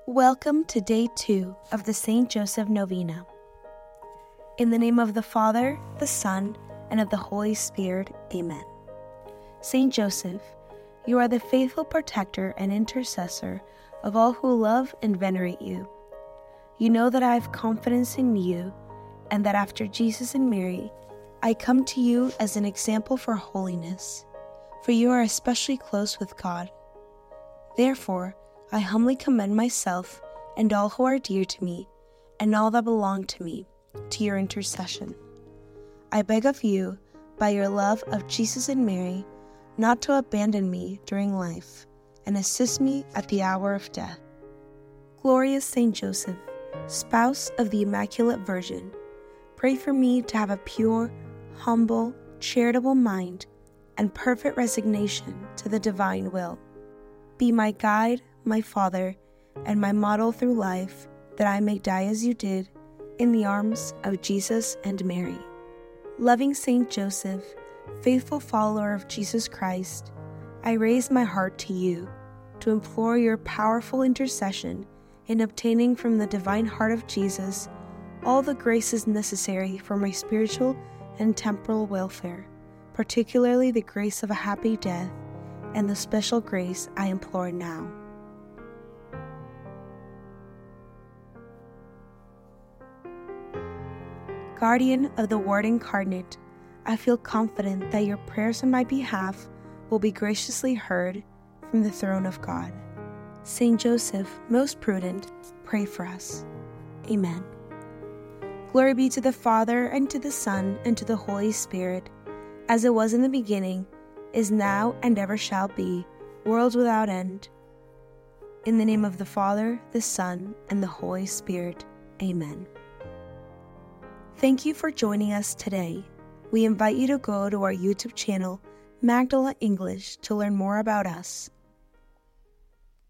Welcome to Day 2 of the St. Joseph Novena. In the name of the Father, the Son, and of the Holy Spirit, Amen. St. Joseph, you are the faithful protector and intercessor of all who love and venerate you. You know that I have confidence in you, and that after Jesus and Mary, I come to you as an example for holiness, for you are especially close with God. Therefore, I humbly commend myself and all who are dear to me, and all that belong to me, to your intercession. I beg of you, by your love of Jesus and Mary, not to abandon me during life, and assist me at the hour of death. Glorious Saint Joseph, spouse of the Immaculate Virgin, pray for me to have a pure, humble, charitable mind, and perfect resignation to the divine will. Be my guide, my Father, and my model through life, that I may die as you did, in the arms of Jesus and Mary. Loving Saint Joseph, faithful follower of Jesus Christ, I raise my heart to you, to implore your powerful intercession in obtaining from the divine heart of Jesus all the graces necessary for my spiritual and temporal welfare, particularly the grace of a happy death, and the special grace I implore now. Guardian of the Word incarnate, I feel confident that your prayers on my behalf will be graciously heard from the throne of God. Saint Joseph, most prudent, pray for us. Amen. Glory be to the Father, and to the Son, and to the Holy Spirit, as it was in the beginning, is now, and ever shall be, world without end. In the name of the Father, the Son, and the Holy Spirit. Amen. Thank you for joining us today. We invite you to go to our YouTube channel, Magdala English, to learn more about us.